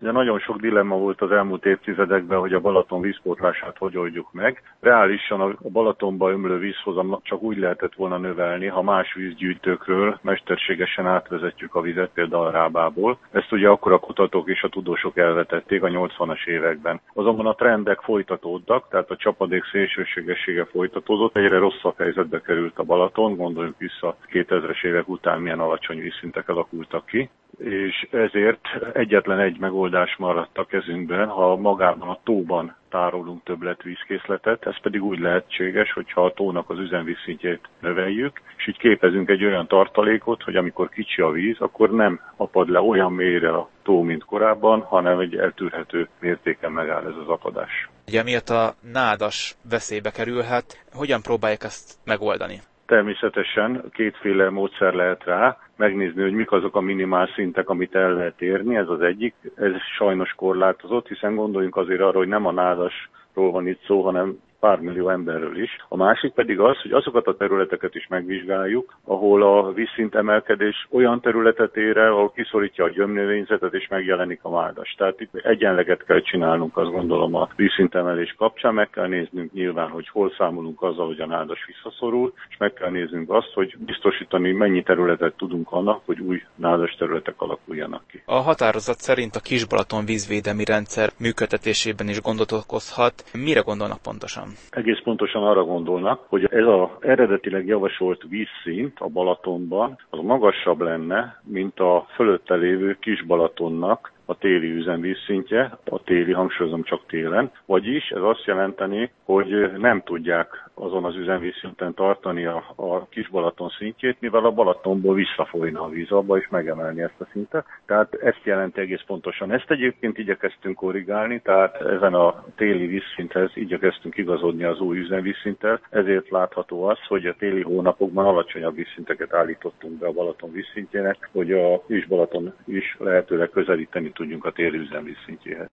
Ugye nagyon sok dilemma volt az elmúlt évtizedekben, hogy a Balaton vízpótlását hogy oldjuk meg. Reálisan a Balatonba ömlő vízhozam csak úgy lehetett volna növelni, ha más vízgyűjtőkről mesterségesen átvezetjük a vizet, például a Rábából. Ezt ugye akkor a kutatók és a tudósok elvetették a 80-as években. Azonban a trendek folytatódtak, tehát a csapadék szélsőségessége folytatódott, egyre rosszabb helyzetbe került a Balaton, gondoljunk vissza 2000-es évek után milyen alacsony vízszintek alakultak ki, és ezért egyetlen egy megoldás maradt a kezünkben, ha magában a tóban tárolunk többletvízkészletet, ez pedig úgy lehetséges, hogyha a tónak az üzemvízszintjét növeljük, és így képezünk egy olyan tartalékot, hogy amikor kicsi a víz, akkor nem apad le olyan mélyre a tó, mint korábban, hanem egy eltűrhető mértéken megáll ez az apadás. Ugye miatt a nádas veszélybe kerülhet, hogyan próbálják ezt megoldani? Természetesen kétféle módszer lehet rá, megnézni, hogy mik azok a minimál szintek, amit el lehet érni, ez az egyik, ez sajnos korlátozott, hiszen gondoljunk azért arra, hogy nem a nádasról van itt szó, hanem pár millió emberről is. A másik pedig az, hogy azokat a területeket is megvizsgáljuk, ahol a vízszint emelkedés olyan területet ér el, ahol kiszorítja a gyömnövényzetet és megjelenik a nádas. Tehát itt egyenleget kell csinálnunk, azt gondolom, a vízszint emelés kapcsán. Meg kell néznünk nyilván, hogy hol számolunk azzal, hogy a nádas visszaszorul, és meg kell néznünk azt, hogy biztosítani, mennyi területet tudunk annak, hogy új nádas területek alakuljanak ki. A határozat szerint a Kis-Balaton vízvédelmi rendszer működtetésében is gondot okozhat. Mire gondolnak pontosan? Egész pontosan arra gondolnak, hogy ez az eredetileg javasolt vízszint a Balatonban az magasabb lenne, mint a fölötte lévő Kis-Balatonnak a téli üzemvízszintje, a téli, hangsúlyozom, csak télen, vagyis ez azt jelenteni, hogy nem tudják azon az üzemvízszinten tartani a Kis-Balaton szintjét, mivel a Balatonból visszafolyna a víz abba és megemelni ezt a szintet. Tehát ezt jelenti egész pontosan. Ezt egyébként igyekeztünk korrigálni, tehát ezen a téli vízszinthez igyekeztünk igazodni az új üzemvízszinttel, ezért látható az, hogy a téli hónapokban alacsonyabb vízszinteket állítottunk be a Balaton vízszintjének, hogy a Kis-Balaton is lehetőleg közelíteni tudjunk a téli üzemvízszintjéhez.